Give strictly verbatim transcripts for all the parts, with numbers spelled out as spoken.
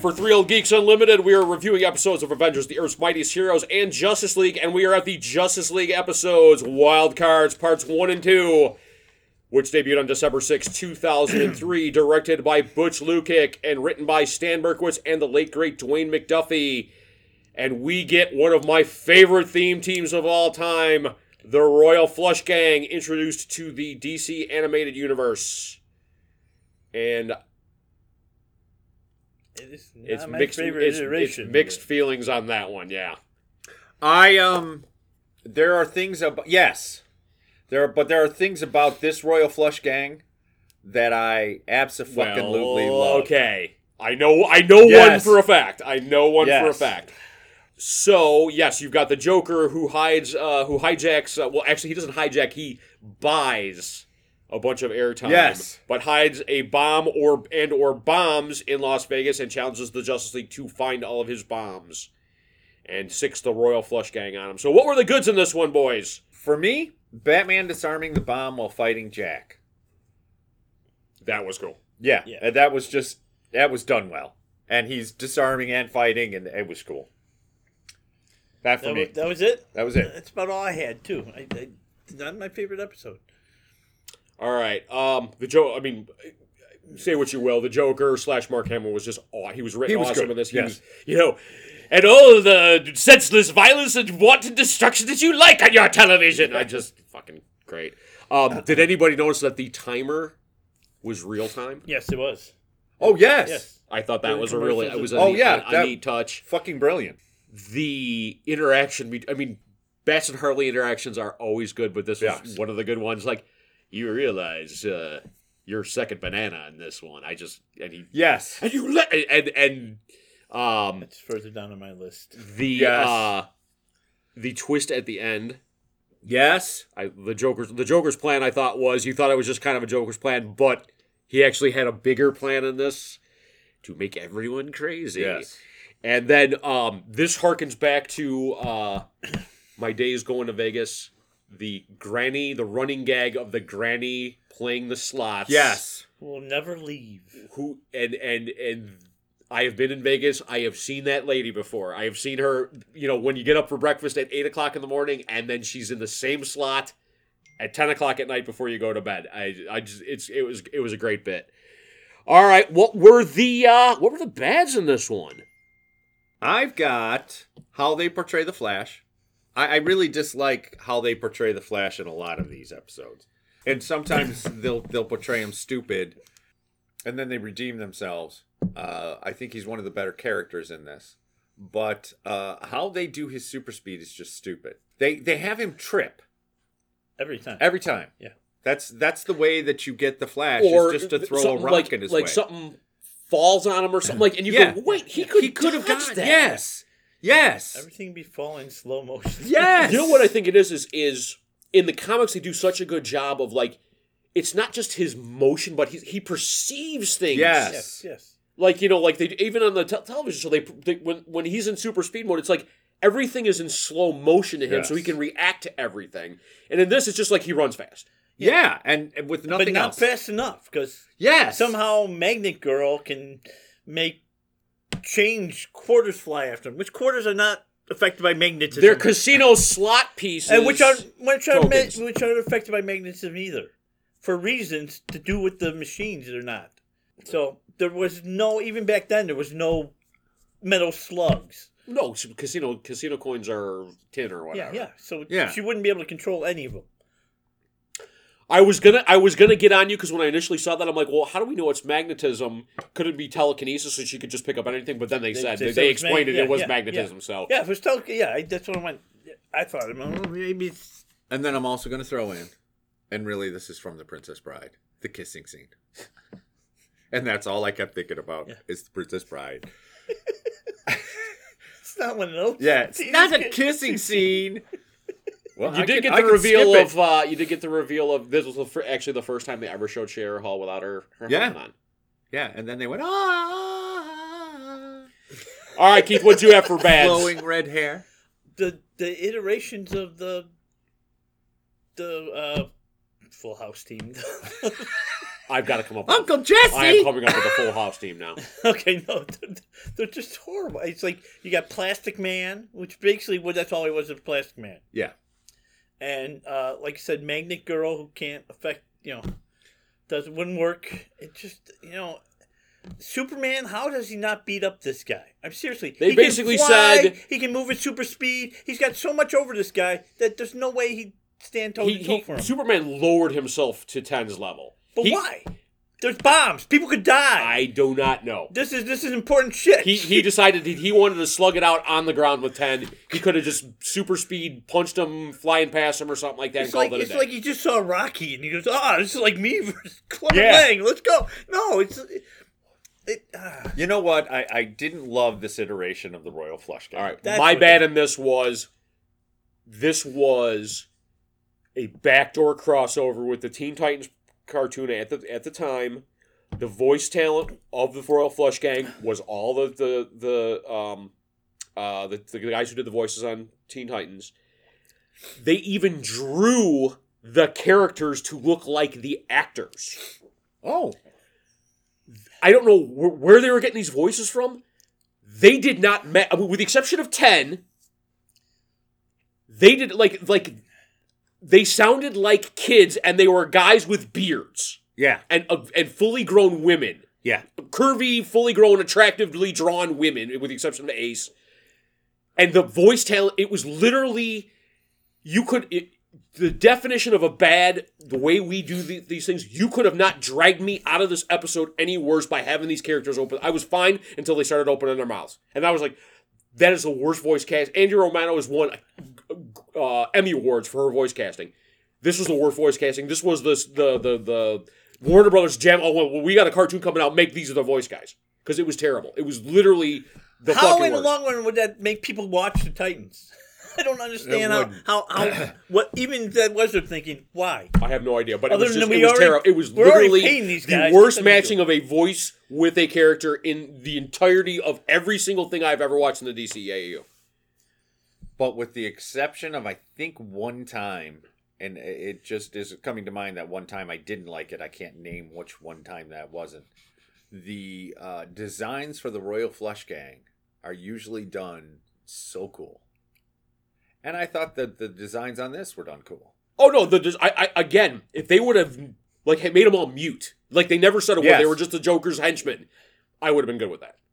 For Three Old Geeks Unlimited, we are reviewing episodes of Avengers, the Earth's Mightiest Heroes, and Justice League, and we are at the Justice League episodes, Wild Cards, Parts one and two, which debuted on December sixth, two thousand three, directed by Butch Lukic, and written by Stan Berkowitz and the late, great Dwayne McDuffie. And we get one of my favorite theme teams of all time, the Royal Flush Gang, introduced to the D C Animated Universe. And It is not it's my mixed, favorite it's, iteration. it's mixed feelings on that one, yeah. I, um, there are things about, yes, there are, but there are things about this Royal Flush Gang that I abso-fucking-lutely Well, love. okay. I know I know Yes. one for a fact. I know one Yes. for a fact. So, yes, you've got the Joker who hides, uh, who hijacks, uh, well, actually, he doesn't hijack, he buys a bunch of airtime. Yes. But hides a bomb or and or bombs in Las Vegas and challenges the Justice League to find all of his bombs. And six the Royal Flush Gang on him. So what were the goods in this one, boys? For me, Batman disarming the bomb while fighting Jack. That was cool. Yeah, Yeah. and that was just, that was done well. And he's disarming and fighting, and it was cool. That for That me. was, that was it? That was it. That's about all I had, too. I, I, not my favorite episode. All right. Um, the Joe. I mean, say what you will. The Joker slash Mark Hamill was just. aw- He was written He was awesome good, in this. He yes. was, you know, and all the senseless violence and wanton destruction that you like on your television. I just fucking great. Um, did anybody notice that the timer was real time? Yes, it was. Oh, yes. Yes. I thought that During was a really. It commercials was and- a Oh, neat, yeah, a, that- neat touch. Fucking brilliant. The interaction. be- I mean, Bass and Harley interactions are always good, but this was Yes. one of the good ones. Like, you realize uh, your second banana in this one. I just and he Yes. and you let and and um It's further down on my list. the Yes. uh the twist at the end. Yes. I the Joker's the Joker's plan. I thought was you thought it was just kind of a Joker's plan, but he actually had a bigger plan in this to make everyone crazy. Yes. And then um, this harkens back to uh, my days going to Vegas. The granny, the running gag of the granny playing the slots. Yes. We'll never leave. Who and and and I have been in Vegas. I have seen that lady before. I have seen her. You know, when you get up for breakfast at eight o'clock in the morning, and then she's in the same slot at ten o'clock at night before you go to bed. I I just it's it was it was a great bit. All right, what were the uh, what were the bads in this one? I've got how they portray the Flash. I, I really dislike how they portray the Flash in a lot of these episodes. And sometimes they'll they'll portray him stupid, and then they redeem themselves. Uh, I think he's one of the better characters in this. But uh, how they do his super speed is just stupid. They they have him trip Every time. every time. Yeah. That's that's the way that you get the Flash, Or is just to throw a something rock like, in his like way. something falls on him or something like, and you Yeah. go, wait, he could he could have dodge got that. Yes. Yes. Everything be falling slow motion. Yes. You know what I think it is, is is in the comics they do such a good job of like, it's not just his motion, but he he perceives things. Yes. Yes, yes. Like, you know, like they even on the te- television show, they, they when when he's in super speed mode, it's like everything is in slow motion to him, so he Yes. can react to everything. And in this, it's just like he runs fast. Yeah, and, and with nothing But not else. fast enough, because Yes. somehow Magnet Girl can make change quarters fly after him, which quarters are not affected by magnetism. They're casino slot pieces, and which are which are ma- tokens. which are affected by magnetism either, for reasons to do with the machines or not. So there was no even back then there was no metal slugs. no casino casino coins are tin or Yeah, whatever. yeah. So Yeah. she wouldn't be able to control any of them. I was gonna, I was gonna get on you because when I initially saw that, I'm like, well, how do we know it's magnetism? Could it be telekinesis, so she could just pick up anything? But then they, They- said they they, said they it was mag- explained it. yeah, It was yeah, magnetism. yeah. So Yeah, if it was tele- yeah, I, that's what I went. I thought well, maybe it's And then I'm also going to throw in, and really this is from The Princess Bride, the kissing scene. And that's all I kept thinking about Yeah. is The Princess Bride. it's not one of those. Yeah, it's See, not this a kid- kissing scene. Well, you I did can- get I the can reveal skip it. of, uh, you did get the reveal of this was the fir- actually the first time they ever showed Shara Hall without her, her Yeah. helmet on. Yeah, and then they went, ah. All right, Keith, what'd you have for bads? Flowing red hair. the the iterations of the the uh, Full House team. I've got to come up with Uncle Jesse. I am coming up with a Full House team now. Okay, no, they're, they're just horrible. It's like you got Plastic Man, which basically, well, that's all he was, a Plastic Man. Yeah. And uh, like I said, Magnet Girl, who can't affect, you know, doesn't wouldn't work. It just, you know, Superman. How does he not beat up this guy? I'm seriously. They he basically can fly, said he can move at super speed. He's got so much over this guy that there's no way he'd stand toe he, to toe he, for him. Superman lowered himself to ten's level. But He- why? There's bombs. People could die. I do not know. This is this is important shit. He he decided that he wanted to slug it out on the ground with ten. He could have just super speed punched him, flying past him, or something like that. It's and like called it it's a day. like he just saw Rocky and he goes, "Ah, this is like me versus Clubber Yeah. Lang. Let's go." No, it's it. it ah. You know what? I, I didn't love this iteration of the Royal Flush Gang. All right, That's my what bad they- in this was this was a backdoor crossover with the Teen Titans cartoon at the at the time. The voice talent of the Royal Flush Gang was all the the the um uh the, the guys who did the voices on Teen Titans. They even drew the characters to look like the actors. Oh. I don't know wh- where they were getting these voices from. They did not ma- I mean, with the exception of ten. They did like like they sounded like kids, and they were guys with beards Yeah. and uh, and fully grown women, Yeah. curvy, fully grown, attractively drawn women, with the exception of Ace. And the voice talent, it was literally, you could, it, the definition of a bad, the way we do the, these things, you could have not dragged me out of this episode any worse by having these characters open. I was fine until they started opening their mouths. And I was like, that is the worst voice cast. Andrea Romano has won uh, Emmy Awards for her voice casting. This was the worst voice casting. This was the the the, the Warner Brothers jam. Oh, well, we got a cartoon coming out. Make these are the voice guys, because it was terrible. It was literally the How fucking in the worst. long run would that make people watch the Titans? I don't understand how, wouldn't. how how what even that was they're thinking. Why? I have no idea, but it Other was than just we it was already- terrible. It was we're already literally paying these the guys. worst Let them do matching of a voice with a character in the entirety of every single thing I've ever watched in the D C A U. But with the exception of, I think, one time, and it just is coming to mind that one time I didn't like it. I can't name which one time that wasn't. The uh, designs for the Royal Flush Gang are usually done so cool. And I thought that the designs on this were done cool. Oh no, the des- I, I again, if they would have like had made them all mute, like they never said a word, Yes. they were just the Joker's henchmen, I would have been good with that.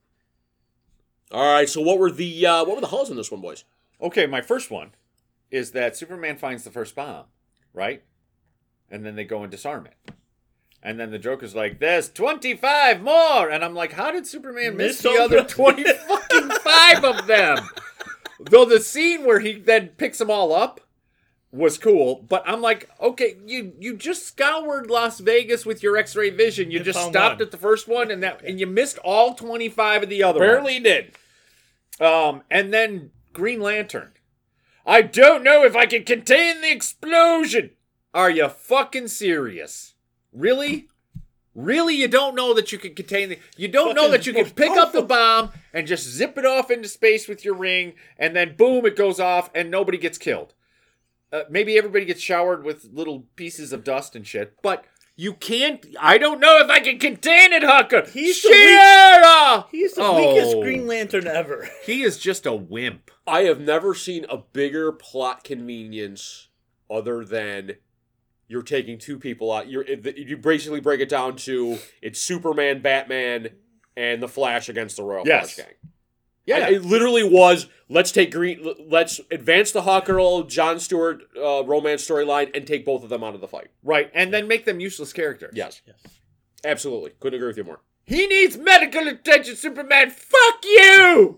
All right, so what were the uh, what were the hulls in this one, boys? Okay, my first one is that Superman finds the first bomb, right? And then they go and disarm it. And then the Joker's like, there's twenty-five more! And I'm like, how did Superman miss, Miss the all other the- twenty-five of them? Though the scene where he then picks them all up was cool, but I'm like, okay, you you just scoured Las Vegas with your X-ray vision. You You just found stopped one. at the first one, and that and you missed all twenty-five of the other ones. Apparently, he did. Um, and then Green Lantern. I don't know if I can contain the explosion. Are you fucking serious? Really? Really, you don't know that you can contain the... You don't know Fucking that you can most pick up the powerful- bomb and just zip it off into space with your ring, and then boom, it goes off, and nobody gets killed. Uh, maybe everybody gets showered with little pieces of dust and shit, but you can't... I don't know if I can contain it, Hucker! He's the weak- Sierra! He's the Oh. weakest Green Lantern ever. He is just a wimp. I have never seen a bigger plot convenience other than you're taking two people out. You're you basically break it down to it's Superman, Batman, and the Flash against the Royal Yes. Flush Gang. Yeah. And it literally was let's take Green, let's advance the Hawk Girl, John Stewart uh, romance storyline and take both of them out of the fight. Right, and then make them useless characters. Yes, Yes. absolutely. Couldn't agree with you more. He needs medical attention, Superman. Fuck you!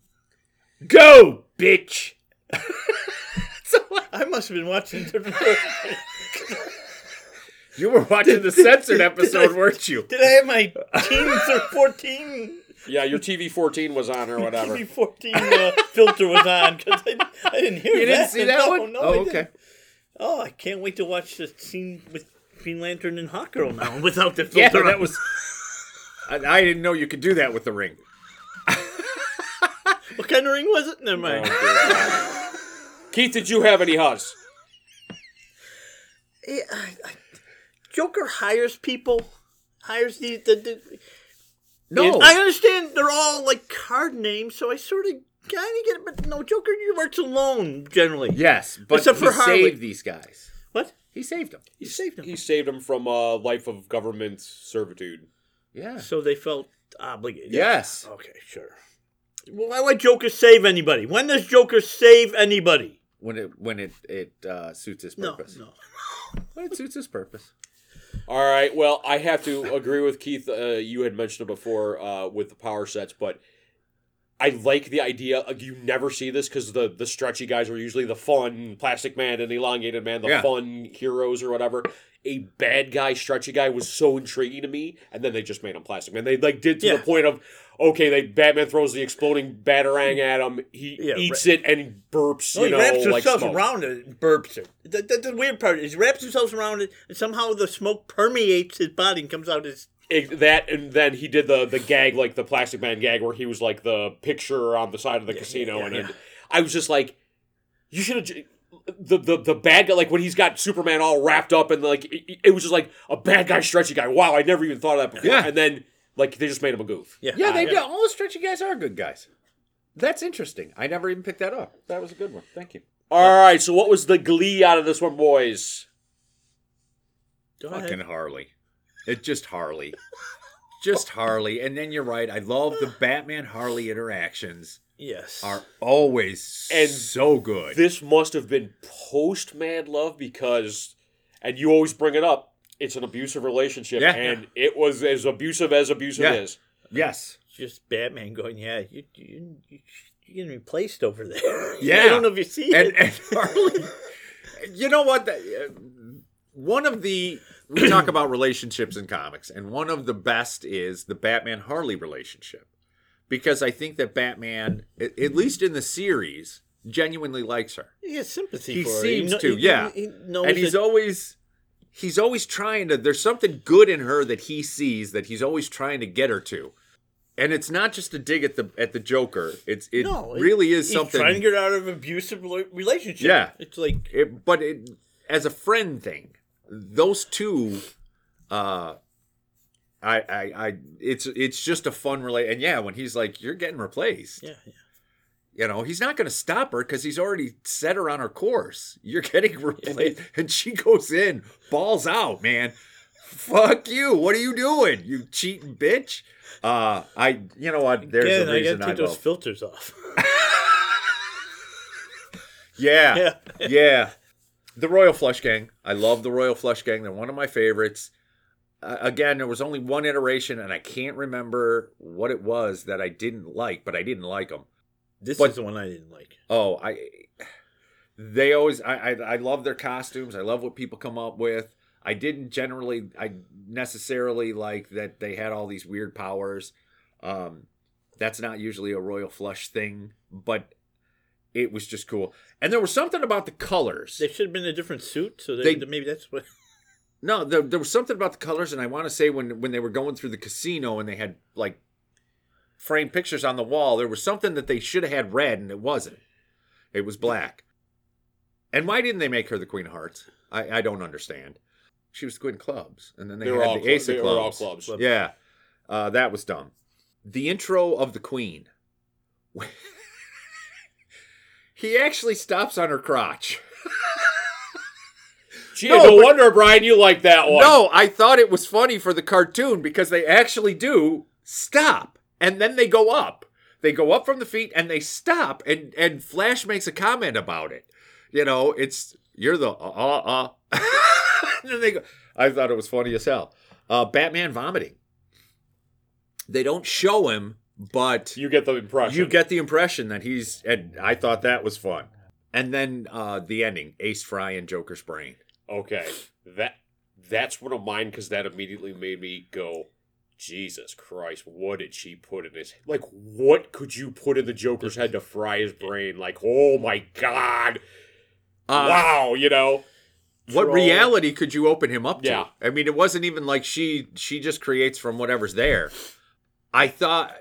Go, bitch. I must have been watching different. You were watching the Did- censored did- episode, did I- weren't you? Did I have my teens or fourteen? Yeah, your T V fourteen was on or whatever. T V fourteen uh, filter was on because I, I didn't hear You that. didn't see that no, one? No, Oh, I okay. didn't. Oh, I can't wait to watch the scene with Green Lantern and Hawkgirl now without the filter. Yeah, on. that was... I, I didn't know you could do that with the ring. What kind of ring was it? Never mind. Oh, dear God. Keith, did you have any Hus? Yeah, I, I, Joker hires people, hires the the. the No. I understand they're all like card names, so I sort of kind of get it. But no, Joker you works alone generally. Yes, but Except he for Harley. saved these guys. What? He saved them. He saved him. He saved him from a life of government servitude. Yeah. So they felt obligated. Yes. Okay, sure. Well, why would Joker save anybody? When does Joker save anybody? When it when it it uh, suits his No, purpose. no. When it suits his purpose. All right. Well, I have to agree with Keith. Uh, you had mentioned it before uh, with the power sets, but I like the idea. Of, you never see this because the, the stretchy guys are usually the fun Plastic Man and Elongated Man, the Yeah. fun heroes or whatever. A bad guy, stretchy guy was so intriguing to me, and then they just made him Plastic Man. They like did to Yeah. the point of okay, they Batman throws the exploding batarang at him. He Yeah, eats right. it and he burps. No, you he know, wraps like himself smoke. around it and burps it. The, the, the weird part is he wraps himself around it, and somehow the smoke permeates his body and comes out his. It- that and then he did the the gag like the Plastic Man gag where he was like the picture on the side of the casino yeah, and yeah. It, I was just like you should have the, the the bad guy like when he's got Superman all wrapped up and like it, it was just like a bad guy stretchy guy. Wow, I never even thought of that before. Yeah. And then like they just made him a goof. Yeah, Yeah, they uh, do. All the stretchy guys are good guys. That's interesting. I never even picked that up. That was a good one. Thank you. All right, so what was the glee out of this one, boys? Go Fucking ahead. Harley. It's just Harley. Just Harley. And then you're right. I love the Batman Harley interactions Yes. are always And so good. This must have been post Mad Love because, and you always bring it up, it's an abusive relationship, Yeah. and it was as abusive as abusive Yeah. is. Yes. Just Batman going, yeah, you, you, you, you're getting replaced over there. Yeah. I don't know if you see And, it. and Harley, you know what? The- uh, One of the, we talk about relationships in comics, and one of the best is the Batman Harley relationship. Because I think that Batman, at at least in the series, genuinely likes her. He has sympathy He for her. seems kno- to, yeah. He, knows And he's that- always he's always trying to there's something good in her that he sees that he's always trying to get her to. And it's not just a dig at the at the Joker. It's it no, it- really is he's something trying to get out of an abusive rela- relationship. Yeah. It's like, it, but it, as a friend thing, those two uh I, I, I, it's, it's just a fun relate, and yeah, when he's like, "You're getting replaced," yeah, yeah. you know, he's not going to stop her because he's already set her on her course. You're getting replaced, and she goes in, balls out, man. Fuck you! What are you doing, you cheating bitch? Uh, I, you know what? There's Again, a I reason gotta I, take those love. filters off. Yeah, Yeah. yeah. The Royal Flush Gang. I love the Royal Flush Gang. They're one of my favorites. Uh, again, there was only one iteration, and I can't remember what it was that I didn't like, but I didn't like them. This But- is the one I didn't like. Oh, I. They always. I, I. I love their costumes. I love what people come up with. I didn't generally. I necessarily like that they had all these weird powers. Um, that's not usually a Royal Flush thing, but it was just cool. And there was something about the colors. They should have been in a different suit, so they, They- maybe that's what. No, there, there was something about the colors, and I want to say when when they were going through the casino and they had like framed pictures on the wall, there was something that they should have had red, and it wasn't. It was black. And why didn't they make her the Queen of Hearts? I, I don't understand. She was the Queen of Clubs, and then they, They were had all the cl- Ace of they were all Clubs. clubs. Yeah, uh, that was dumb. The intro of the Queen. He actually stops on her crotch. Gee, No, no, but- wonder, Brian, you like that one. No, I thought it was funny for the cartoon because they actually do stop and then they go up. They go up from the feet and they stop, and and Flash makes a comment about it. You know, it's you're the uh uh. uh. And then they go. I thought it was funny as hell. Uh, Batman vomiting. They don't show him, but You get the impression. you get the impression that he's. And I thought that was fun. And then uh, the ending: Ace Fry and Joker's brain. Okay, that that's one of mine because that immediately made me go, Jesus Christ, what did she put in his? Like, what could you put in the Joker's head to fry his brain? Like, oh my God, Uh, wow, you know. What Troll. reality could you open him up to? Yeah. I mean, it wasn't even like she she just creates from whatever's there. I thought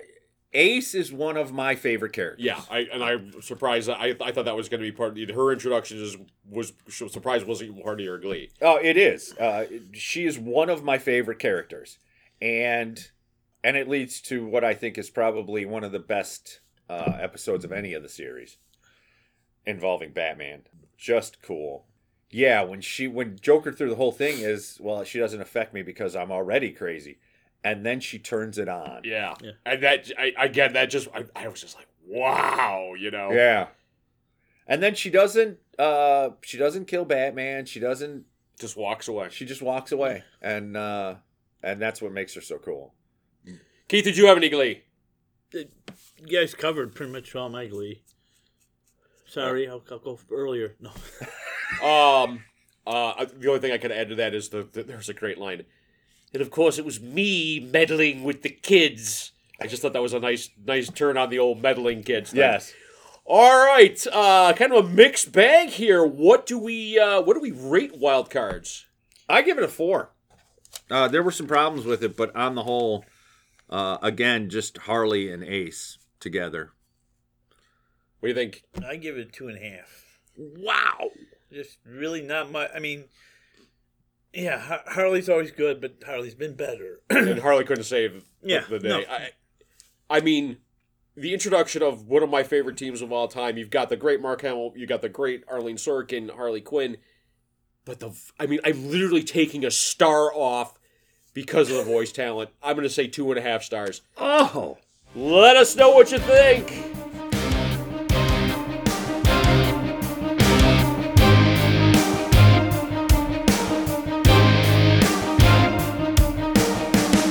Ace is one of my favorite characters. Yeah, I and I'm surprised. That, I I thought that was going to be part of her introduction. Is was surprised wasn't even part of your Glee. Oh, it is. Uh, she is one of my favorite characters, and and it leads to what I think is probably one of the best uh, episodes of any of the series involving Batman. Just cool. Yeah, when she when Joker through the whole thing is, well, she doesn't affect me because I'm already crazy, and then she turns it on. Yeah, Yeah. and that I again that just I, I was just like, wow, you know. Yeah. And then she doesn't uh she doesn't kill Batman. She doesn't Just walks away. she just walks away. And uh and that's what makes her so cool. Keith, did you have any Glee? You guys covered pretty much all my Glee. Sorry, I'll, I'll go earlier. No. Um, uh, the only thing I could add to that is the, the there's a great line, and of course it was me meddling with the kids. I just thought that was a nice nice turn on the old meddling kids thing. Yes. All right, uh, kind of a mixed bag here. What do we uh, what do we rate Wild Cards? I give it a four. Uh there were some problems with it, but on the whole, uh again, just Harley and Ace together. What do you think? I give it a two and a half. Wow. Just really not much. I mean, yeah, Har- Harley's always good, but Harley's been better. And Harley couldn't save the, Yeah, the day. no. I, I mean, the introduction of one of my favorite teams of all time. You've got the great Mark Hamill. You got the great Arlene Sorkin, Harley Quinn. But the, I mean, I'm literally taking a star off because of the voice talent. I'm going to say two and a half stars. Oh. Let us know what you think.